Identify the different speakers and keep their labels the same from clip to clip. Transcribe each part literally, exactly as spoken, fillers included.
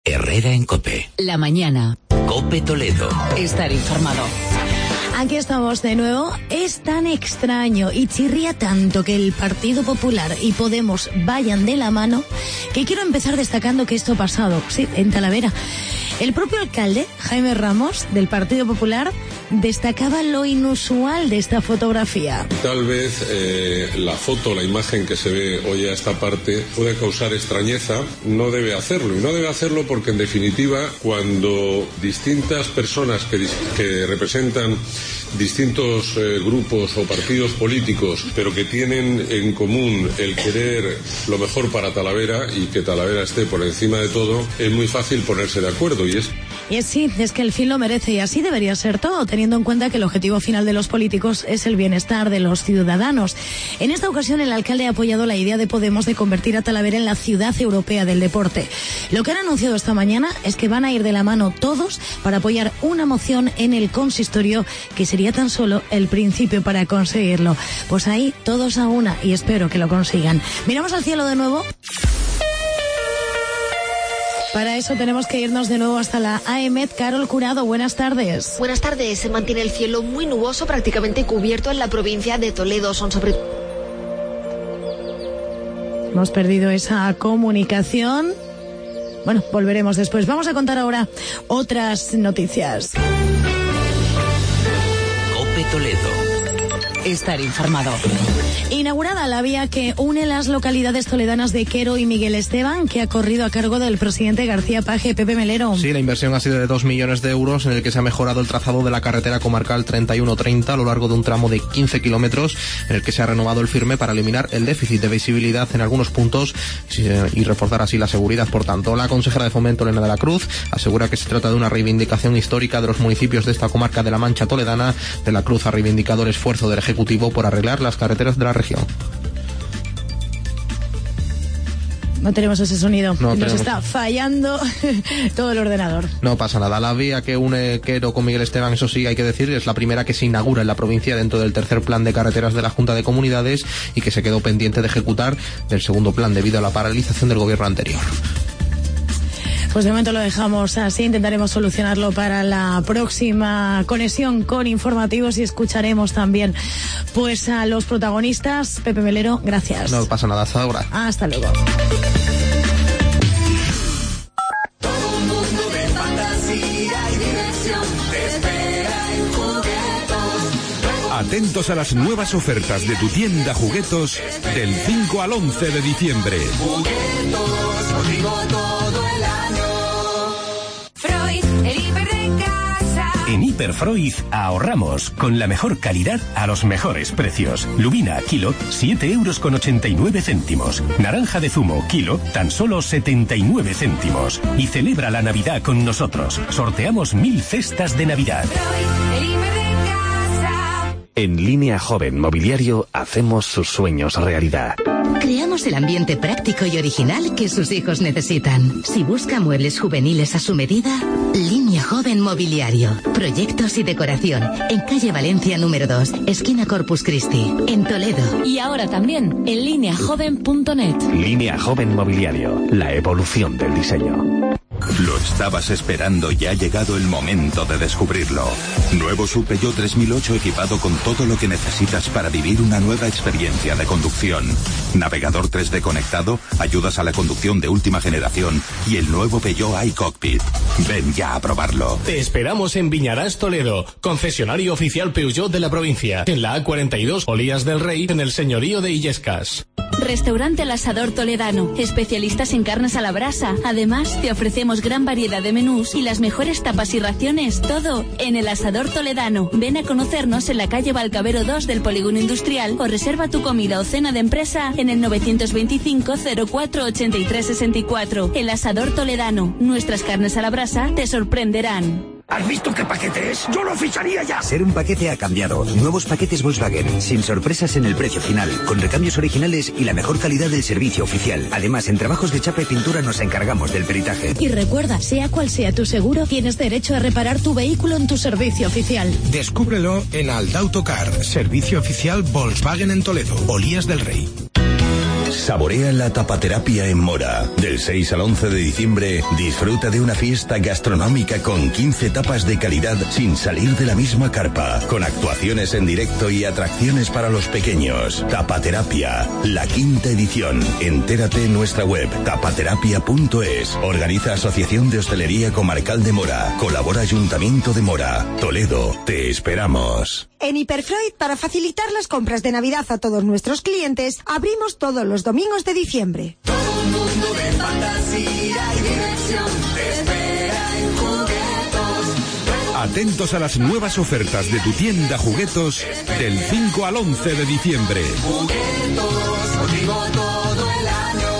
Speaker 1: Herrera en COPE.
Speaker 2: La mañana.
Speaker 1: COPE Toledo.
Speaker 2: Estar informado.
Speaker 3: Aquí estamos de nuevo. Es tan extraño y chirría tanto que el Partido Popular y Podemos vayan de la mano que quiero empezar destacando que esto ha pasado, sí, en Talavera. El propio alcalde, Jaime Ramos, del Partido Popular, destacaba lo inusual de esta fotografía.
Speaker 4: Tal vez eh, la foto, la imagen que se ve hoy a esta parte puede causar extrañeza, no debe hacerlo. Y no debe hacerlo porque, en definitiva, cuando distintas personas que, que representan distintos eh, grupos o partidos políticos, pero que tienen en común el querer lo mejor para Talavera y que Talavera esté por encima de todo, es muy fácil ponerse de acuerdo. Y es
Speaker 3: Y es, sí, es que el fin lo merece y así debería ser todo, teniendo en cuenta que el objetivo final de los políticos es el bienestar de los ciudadanos. En esta ocasión el alcalde ha apoyado la idea de Podemos de convertir a Talavera en la ciudad europea del deporte. Lo que han anunciado esta mañana es que van a ir de la mano todos para apoyar una moción en el consistorio que sería tan solo el principio para conseguirlo. Pues ahí todos a una y espero que lo consigan. Miramos al cielo de nuevo. Para eso tenemos que irnos de nuevo hasta la A E M E D. Carol Curado, buenas tardes.
Speaker 5: Buenas tardes. Se mantiene el cielo muy nuboso, prácticamente cubierto en la provincia de Toledo. Son sobre...
Speaker 3: Hemos perdido esa comunicación. Bueno, volveremos después. Vamos a contar ahora otras noticias.
Speaker 1: COPE Toledo.
Speaker 2: Estar informado.
Speaker 3: Inaugurada la vía que une las localidades toledanas de Quero y Miguel Esteban, que ha corrido a cargo del presidente García Paje. Pepe Melero.
Speaker 6: Sí, la inversión ha sido de dos millones de euros, en el que se ha mejorado el trazado de la carretera comarcal treinta y uno treinta a lo largo de un tramo de quince kilómetros, en el que se ha renovado el firme para eliminar el déficit de visibilidad en algunos puntos y reforzar así la seguridad. Por tanto, la consejera de Fomento, Elena de la Cruz, asegura que se trata de una reivindicación histórica de los municipios de esta comarca de la Mancha toledana. De la Cruz ha reivindicado el esfuerzo del Ejecutivo por arreglar las carreteras de la región.
Speaker 3: No tenemos ese sonido.
Speaker 6: No
Speaker 3: Nos
Speaker 6: tenemos.
Speaker 3: está fallando todo el ordenador.
Speaker 6: No pasa nada. La vía que une Quero con Miguel Esteban, eso sí hay que decir, es la primera que se inaugura en la provincia dentro del tercer plan de carreteras de la Junta de Comunidades y que se quedó pendiente de ejecutar del segundo plan debido a la paralización del gobierno anterior.
Speaker 3: Pues de momento lo dejamos así, intentaremos solucionarlo para la próxima conexión con informativos y escucharemos también pues a los protagonistas. Pepe Melero, gracias.
Speaker 6: No pasa nada, hasta ahora.
Speaker 3: Hasta luego.
Speaker 7: Atentos a las nuevas ofertas de tu tienda Juguetos del cinco al once de diciembre.
Speaker 8: Juguetos, contigo todo el año. Freud, el hiper de casa.
Speaker 9: En Hiperfreud ahorramos con la mejor calidad a los mejores precios. Lubina, kilo, siete euros con ochenta y nueve céntimos. Naranja de zumo, kilo, tan solo setenta y nueve céntimos. Y celebra la Navidad con nosotros. Sorteamos mil cestas de Navidad.
Speaker 8: Freud, el hiper de casa.
Speaker 9: En Línea Joven Mobiliario hacemos sus sueños realidad.
Speaker 10: Creamos el ambiente práctico y original que sus hijos necesitan. Si busca muebles juveniles a su medida, Línea Joven Mobiliario. Proyectos y decoración. En calle Valencia número dos, esquina Corpus Christi, en Toledo.
Speaker 2: Y ahora también en línea joven punto net.
Speaker 9: Línea Joven Mobiliario. La evolución del diseño.
Speaker 7: Lo estabas esperando y ha llegado el momento de descubrirlo. Nuevo Sub Peugeot tres mil ocho equipado con todo lo que necesitas para vivir una nueva experiencia de conducción. Navegador tres D conectado, ayudas a la conducción de última generación y el nuevo Peugeot iCockpit. Ven ya a probarlo.
Speaker 11: Te esperamos en Viñarás, Toledo, concesionario oficial Peugeot de la provincia. En la A cuarenta y dos, Olías del Rey, en el señorío de Illescas.
Speaker 12: Restaurante El Asador Toledano, especialistas en carnes a la brasa. Además, te ofrecemos gran variedad de menús y las mejores tapas y raciones, todo en El Asador Toledano. Ven a conocernos en la calle Balcavero dos del Polígono Industrial o reserva tu comida o cena de empresa en el novecientos veinticinco cero cuatro ochenta y tres sesenta y cuatro. El Asador Toledano, nuestras carnes a la brasa te sorprenderán.
Speaker 13: ¿Has visto qué paquete es? ¡Yo lo ficharía ya!
Speaker 14: Ser un paquete ha cambiado. Nuevos paquetes Volkswagen, sin sorpresas en el precio final, con recambios originales y la mejor calidad del servicio oficial. Además, en trabajos de chapa y pintura nos encargamos del peritaje.
Speaker 3: Y recuerda, sea cual sea tu seguro, tienes derecho a reparar tu vehículo en tu servicio oficial.
Speaker 15: Descúbrelo en Aldautocar, servicio oficial Volkswagen en Toledo, Olías del Rey.
Speaker 7: Saborea la tapaterapia en Mora. Del seis al once de diciembre, disfruta de una fiesta gastronómica con quince tapas de calidad sin salir de la misma carpa, con actuaciones en directo y atracciones para los pequeños. Tapaterapia, la quinta edición. Entérate en nuestra web tapaterapia punto es. Organiza Asociación de Hostelería Comarcal de Mora. Colabora Ayuntamiento de Mora. Toledo, te esperamos.
Speaker 15: En Hiperfreud, para facilitar las compras de Navidad a todos nuestros clientes, abrimos todos los domingos de diciembre.
Speaker 8: Todo un mundo de fantasía y diversión te espera en Juguetos.
Speaker 16: Atentos a las nuevas ofertas de tu tienda Juguetos del cinco al once de diciembre.
Speaker 8: Juguetos, contigo todo el año.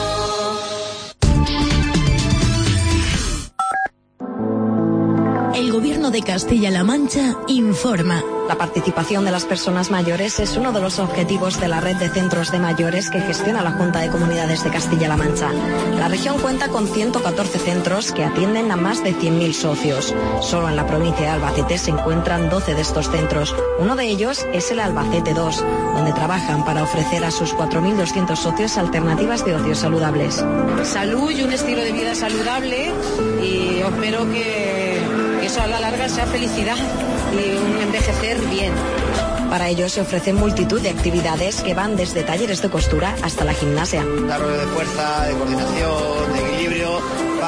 Speaker 3: El Gobierno de Castilla-La Mancha informa.
Speaker 17: La participación de las personas mayores es uno de los objetivos de la red de centros de mayores que gestiona la Junta de Comunidades de Castilla-La Mancha. La región cuenta con ciento catorce centros que atienden a más de cien mil socios. Solo en la provincia de Albacete se encuentran doce de estos centros. Uno de ellos es el Albacete dos, donde trabajan para ofrecer a sus cuatro mil doscientos socios alternativas de ocio saludables.
Speaker 18: Salud y un estilo de vida saludable, y espero que eso a la larga sea felicidad y un envejecer bien.
Speaker 17: Para ello se ofrecen multitud de actividades que van desde talleres de costura hasta la gimnasia.
Speaker 19: Desarrollo de fuerza, de coordinación, de equilibrio,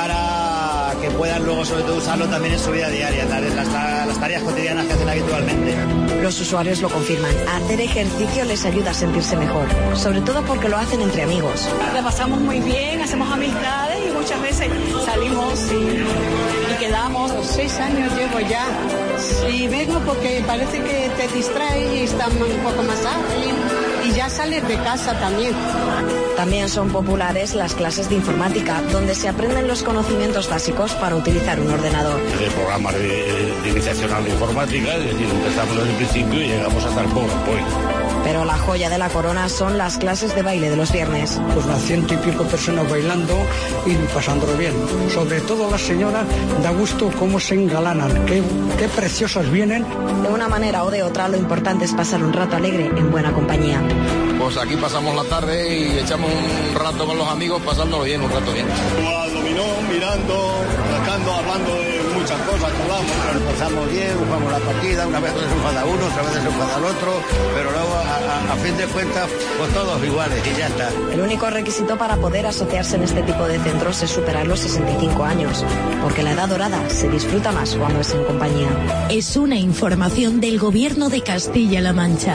Speaker 19: para que puedan luego sobre todo usarlo también en su vida diaria, las, las tareas cotidianas que hacen habitualmente.
Speaker 17: Los usuarios lo confirman. Hacer ejercicio les ayuda a sentirse mejor, sobre todo porque lo hacen entre amigos.
Speaker 20: La pasamos muy bien, hacemos amistades y muchas veces salimos y, y quedamos.
Speaker 21: Seis años llevo ya y vengo porque parece que te distrae y está un poco más ágil y ya sales de casa también.
Speaker 17: También son populares las clases de informática, donde se aprenden los conocimientos básicos para utilizar un ordenador.
Speaker 22: De programas de, de iniciación a la informática, es decir, empezamos desde el principio y llegamos hasta el PowerPoint.
Speaker 17: Pero la joya de la corona son las clases de baile de los viernes.
Speaker 23: Pues las ciento y pico personas bailando y pasándolo bien. Sobre todo las señoras, da gusto cómo se engalanan, qué, qué preciosas vienen.
Speaker 17: De una manera o de otra, lo importante es pasar un rato alegre en buena compañía.
Speaker 24: Pues aquí pasamos la tarde y echamos un rato con los amigos, pasándolo bien, un rato bien.
Speaker 25: Al dominó, mirando, rascando, hablando de muchas cosas, hablamos.
Speaker 19: Nos pasamos bien, jugamos la partida, una vez se enfada uno, otra vez se enfada el otro, pero luego a, a, a fin de cuentas, pues todos iguales y ya está.
Speaker 17: El único requisito para poder asociarse en este tipo de centros es superar los sesenta y cinco años, porque la edad dorada se disfruta más cuando es en compañía.
Speaker 3: Es una información del Gobierno de Castilla-La Mancha.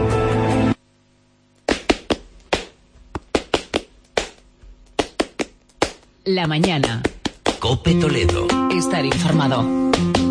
Speaker 2: La mañana.
Speaker 1: COPE Toledo.
Speaker 2: Estar informado.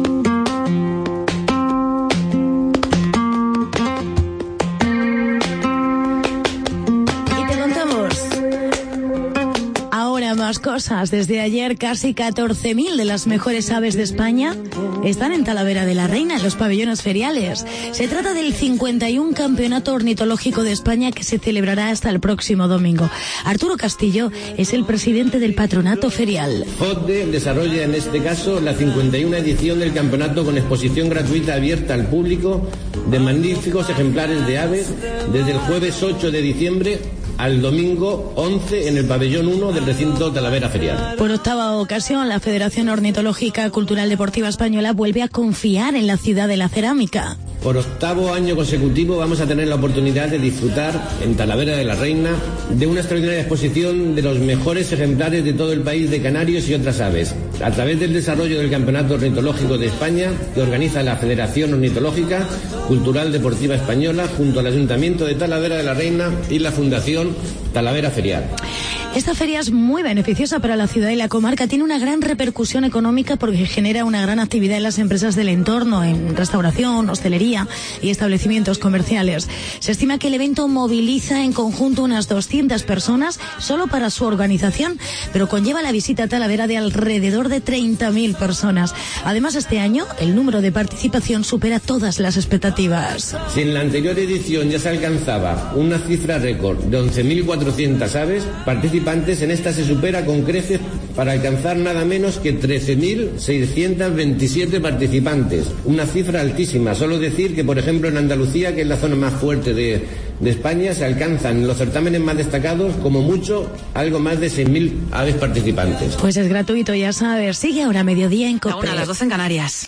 Speaker 3: Más cosas. Desde ayer, casi catorce mil de las mejores aves de España están en Talavera de la Reina, en los pabellones feriales. Se trata del cincuenta y uno Campeonato Ornitológico de España que se celebrará hasta el próximo domingo. Arturo Castillo es el presidente del patronato ferial.
Speaker 26: FODDE desarrolla en este caso la cincuenta y una edición del campeonato con exposición gratuita abierta al público de magníficos ejemplares de aves desde el jueves ocho de diciembre al domingo once en el pabellón uno del recinto Talavera Ferial.
Speaker 3: Por octava ocasión, la Federación Ornitológica Cultural Deportiva Española vuelve a confiar en la ciudad de la cerámica.
Speaker 26: Por octavo año consecutivo vamos a tener la oportunidad de disfrutar en Talavera de la Reina de una extraordinaria exposición de los mejores ejemplares de todo el país de canarios y otras aves, a través del desarrollo del Campeonato Ornitológico de España que organiza la Federación Ornitológica Cultural Deportiva Española junto al Ayuntamiento de Talavera de la Reina y la Fundación Talavera Ferial.
Speaker 3: Esta feria es muy beneficiosa para la ciudad y la comarca. Tiene una gran repercusión económica porque genera una gran actividad en las empresas del entorno, en restauración, hostelería y establecimientos comerciales. Se estima que el evento moviliza en conjunto unas doscientas personas solo para su organización, pero conlleva la visita a Talavera de alrededor de treinta mil personas. Además, este año el número de participación supera todas las expectativas.
Speaker 26: Si en la anterior edición ya se alcanzaba una cifra récord de once mil cuatrocientas aves, participaron participantes, en esta se supera con creces para alcanzar nada menos que trece mil seiscientos veintisiete participantes. Una cifra altísima. Solo decir que, por ejemplo, en Andalucía, que es la zona más fuerte de, de España, se alcanzan en los certámenes más destacados, como mucho, algo más de seis mil aves participantes.
Speaker 3: Pues es gratuito, ya sabes. Sigue ahora Mediodía en COPE.
Speaker 4: A una, a las doce en Canarias.